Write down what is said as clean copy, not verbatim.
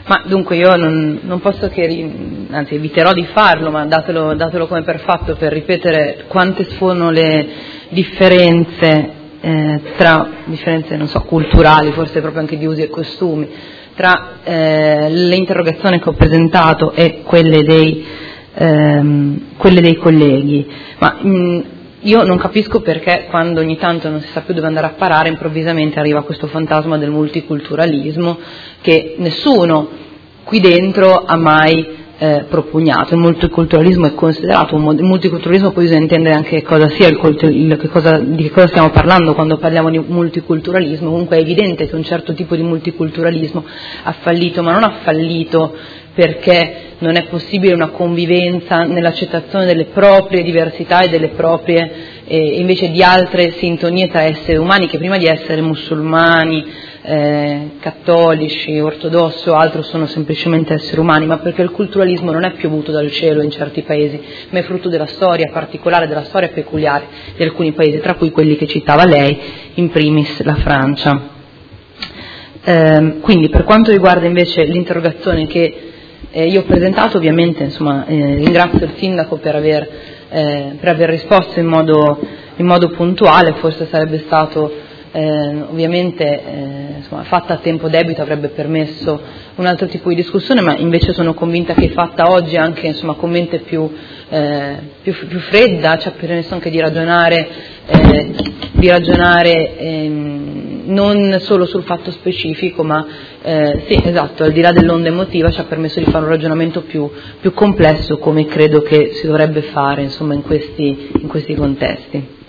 Ma dunque io non posso che, anzi eviterò di farlo, ma datelo come per fatto, per ripetere quante sono le differenze, non so, culturali, forse proprio anche di usi e costumi, tra le interrogazioni che ho presentato e quelle dei colleghi. Ma io non capisco perché quando ogni tanto non si sa più dove andare a parare, improvvisamente arriva questo fantasma del multiculturalismo che nessuno qui dentro ha mai propugnato. Il multiculturalismo è considerato il multiculturalismo, poi bisogna intendere anche cosa sia di che cosa stiamo parlando quando parliamo di multiculturalismo. Comunque è evidente che un certo tipo di multiculturalismo ha fallito, ma non ha fallito perché non è possibile una convivenza nell'accettazione delle proprie diversità e delle proprie invece di altre sintonie tra esseri umani, che prima di essere musulmani, cattolici, ortodossi o altro sono semplicemente esseri umani, ma perché il culturalismo non è piovuto dal cielo in certi paesi, ma è frutto della storia particolare, della storia peculiare di alcuni paesi, tra cui quelli che citava lei, in primis la Francia. Quindi per quanto riguarda invece l'interrogazione che io ho presentato, ovviamente ringrazio il sindaco per aver risposto in modo puntuale. Forse sarebbe stato fatta a tempo debito, avrebbe permesso un altro tipo di discussione, ma invece sono convinta che fatta oggi anche con mente più fredda ci ha permesso anche di ragionare non solo sul fatto specifico, ma sì, esatto, al di là dell'onda emotiva ci ha permesso di fare un ragionamento più complesso, come credo che si dovrebbe fare in questi contesti.